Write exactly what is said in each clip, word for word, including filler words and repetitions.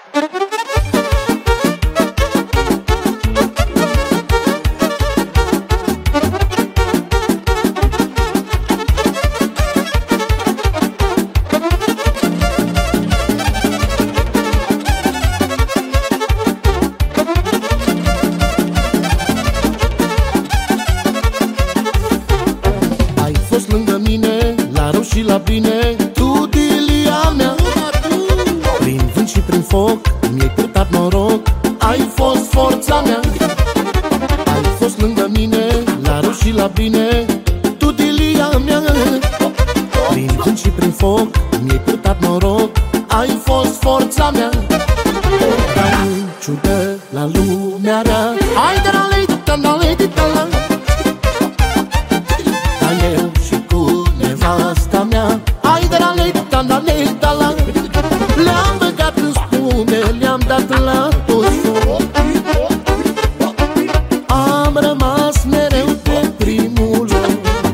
Lângă mine, la rău și la bine, tu, Dilia mea. Prin vânt și prin foc, mi-ai purtat noroc, ai fost forța mea. Ai fost lângă mine, la rău și la bine, tu, Dilia mea. Prin vânt și prin foc, mi-ai purtat noroc, ai fost forța mea. Dar în ciudă la lumea rea, ai de la lei, de la lei, de la eu și cu nevasta mea, ai de la lei, da la lei, da la le-am băgat în spume, le-am dat la toți. Am rămas mereu pe primul loc.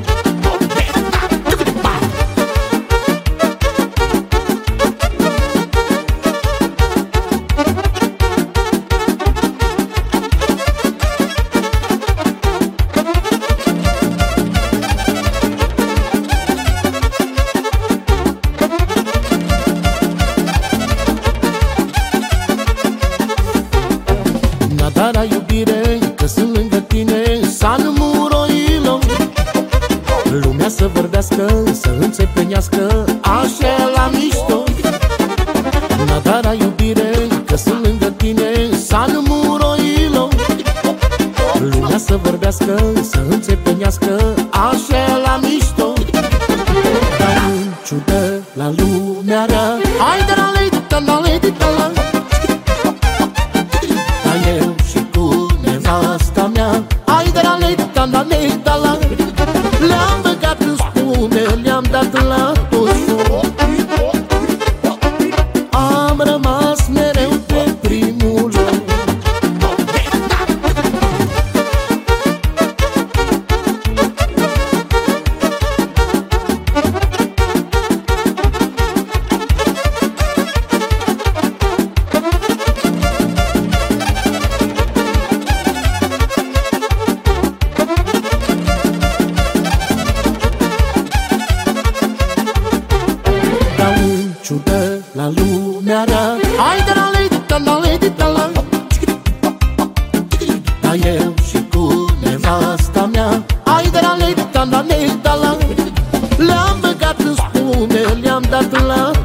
Nadara iubire, că sunt lângă tine, San Muroilo. Lumea să vorbească, să înțepenească, așa la mișto. Nadara iubire, că sunt lângă tine, San Muroilo. Lumea să vorbească, să înțepenească, așa la mișto. Dar în ciudă la lumea rea, hai de la lei, de la lei, de la eu și cu nevasta mea, ai de la lei, da la lei, da la le-am băgat în spume, le-am dat la toți. Am rămas mereu pe primul loc. Ciudă la lumea rea, hai de la lei, da la lei, da la da eu și cu nevasta mea, hai de la lei, da la lei, da la le-am băgat în spume, le-am dat la